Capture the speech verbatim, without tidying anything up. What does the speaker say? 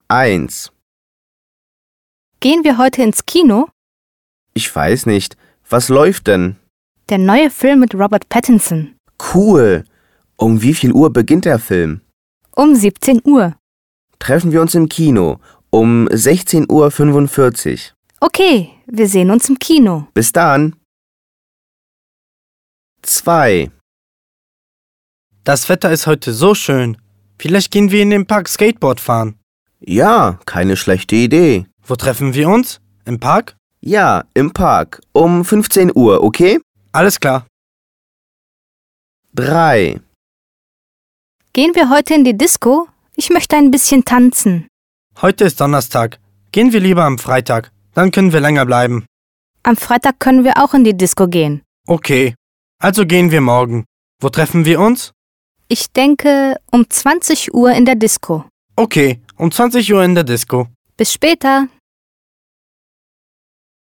eins. Gehen wir heute ins Kino? Ich weiß nicht. Was läuft denn? Der neue Film mit Robert Pattinson. Cool. Um wie viel Uhr beginnt der Film? Um siebzehn Uhr. Treffen wir uns im Kino um sechzehn Uhr fünfundvierzig. Okay, wir sehen uns im Kino. Bis dann. zwei. Das Wetter ist heute so schön. Vielleicht gehen wir in den Park Skateboard fahren. Ja, keine schlechte Idee. Wo treffen wir uns? Im Park? Ja, im Park. Um fünfzehn Uhr, okay? Alles klar. drei. Gehen wir heute in die Disco? Ich möchte ein bisschen tanzen. Heute ist Donnerstag. Gehen wir lieber am Freitag. Dann können wir länger bleiben. Am Freitag können wir auch in die Disco gehen. Okay. Also gehen wir morgen. Wo treffen wir uns? Ich denke, um zwanzig Uhr in der Disco. Okay, um zwanzig Uhr in der Disco. Bis später.